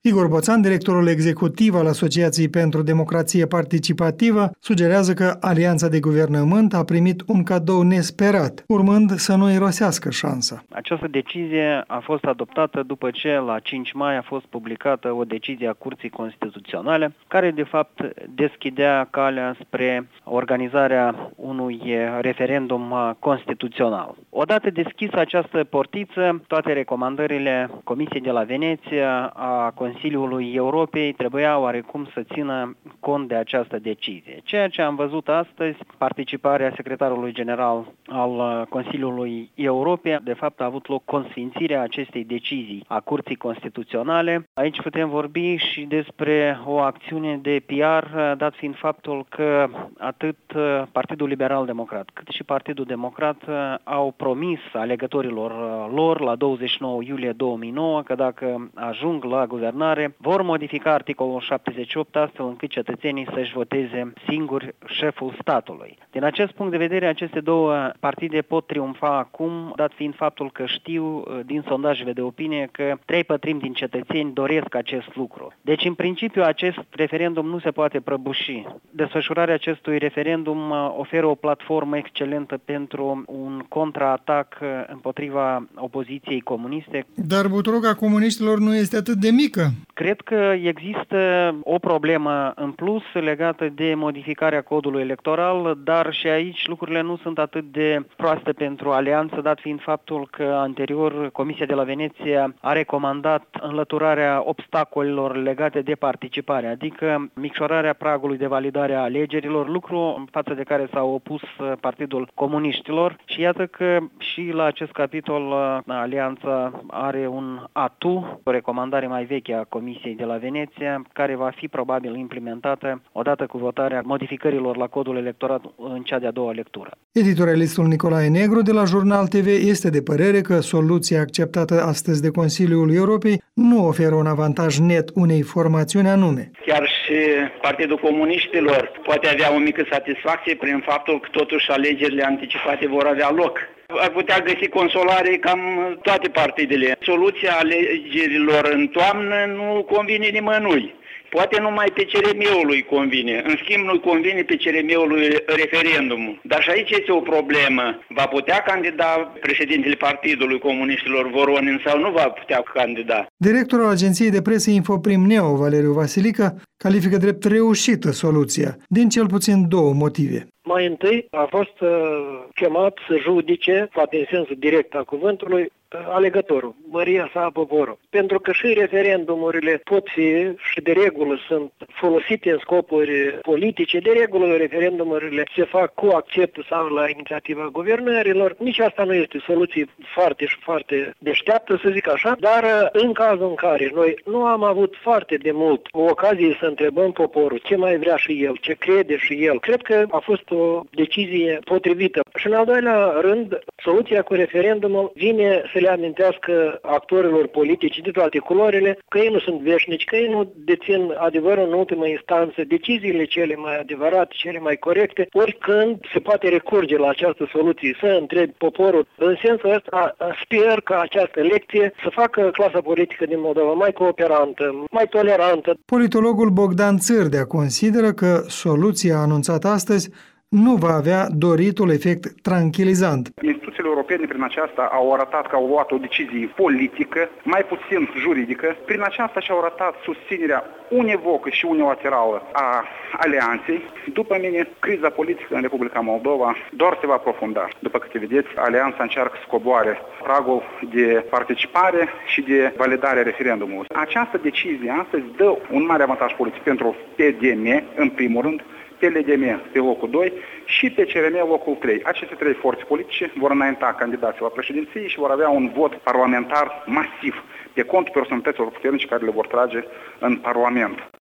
Igor Boțan, directorul executiv al Asociației pentru Democrație Participativă, sugerează că Alianța de Guvernământ a primit un cadou nesperat, urmând să nu irosească șansa. Această decizie a fost adoptată după ce la 5 mai a fost publicată o decizie a Curții Constituționale, care de fapt deschidea calea spre organizarea unui referendum constituțional. Odată deschisă această portiță, toate recomandările Comisiei de la Veneția, a Consiliului Europei trebuia oarecum să țină cont de această decizie. Ceea ce am văzut astăzi, participarea secretarului general al Consiliului Europei, de fapt a avut loc consfințirea acestei decizii a Curții Constituționale. Aici putem vorbi și despre o acțiune de PR, dat fiind faptul că atât Partidul Liberal Democrat cât și Partidul Democrat au promis alegătorilor lor la 29 iulie 2009 că dacă ajung la guvernare vor modifica articolul 78 astfel încât cetățenii să-și voteze singuri șeful statului. Din acest punct de vedere, aceste două partide pot triumfa acum, dat fiind faptul că știu din sondajele de opinie că 3/4 din cetățeni doresc acest lucru. Deci, în principiu, acest referendum nu se poate prăbuși. Desfășurarea acestui referendum oferă o platformă excelentă pentru un contraatac împotriva opoziției comuniste. Dar buturoga comuniștilor nu este atât de mică. Cred că există o problemă în plus legată de modificarea codului electoral, dar și aici lucrurile nu sunt atât de proaste pentru alianță, dat fiind faptul că anterior Comisia de la Veneția a recomandat înlăturarea obstacolelor legate de participare, adică micșorarea pragului de validare a alegerilor, lucru față de care s-a opus Partidul Comuniștilor și iată că și la acest capitol alianța are un atu, o recomandare mai veche a Comisiei de la Veneția, care va fi probabil implementată odată cu votarea modificărilor la codul electoral în cea de-a doua lectură. Editorialistul Nicolae Negru de la Jurnal TV este de părere că soluția acceptată astăzi de Consiliul Europei nu oferă un avantaj net unei formațiuni anume. Chiar și Partidul Comuniștilor poate avea o mică satisfacție prin faptul că totuși alegerile anticipate vor avea loc. Ar putea găsi consolare cam toate partidele. Soluția alegerilor în toamnă nu convine nimănui. Poate numai pe CRM-ului convine. În schimb, nu convine pe CRM-ului referendumul. Dar și aici este o problemă. Va putea candida președintele Partidului Comuniștilor Voronin sau nu va putea candida? Directorul Agenției de Presă Infoprim Neo, Valeriu Vasilică, califică drept reușită soluția, din cel puțin două motive. Mai întâi a fost chemat să judice, poate în sensul direct a cuvântului, alegătorul, măria sa a poporul. Pentru că și referendumurile pot fi și de regulă sunt folosite în scopuri politice, de regulă referendumurile se fac cu acceptul sau la inițiativa guvernărilor. Nici asta nu este soluție foarte deșteaptă, să zic așa, dar în cazul în care noi nu am avut foarte de mult o ocazie să întrebăm poporul ce mai vrea și el, ce crede și el, cred că a fost o decizie potrivită. Și în al doilea rând, soluția cu referendumul vine să le amintească actorilor politici de toate culorile că ei nu sunt veșnici, că ei nu dețin adevărul în ultimă instanță, deciziile cele mai adevărate, cele mai corecte, oricând se poate recurge la această soluție, să întrebi poporul. În sensul ăsta, sper că această lecție să facă clasa politică din Moldova mai cooperantă, mai tolerantă. Politologul Bogdan Țârdea consideră că soluția anunțată astăzi nu va avea doritul efect tranquilizant. Instituțiile europene prin aceasta au arătat că au luat o decizie politică, mai puțin juridică. Prin aceasta și-au arătat susținerea univocă și unilaterală a alianței. După mine, criza politică în Republica Moldova doar se va aprofunda. După câte vedeți, alianța încearcă să coboare pragul de participare și de validare a referendumului. Această decizie astăzi dă un mare avantaj politic pentru PDM, în primul rând, pe LDM pe locul 2 și pe CRM locul 3. Aceste trei forțe politice vor înainta candidații la președinție și vor avea un vot parlamentar masiv pe contul personalităților puternice care le vor trage în Parlament.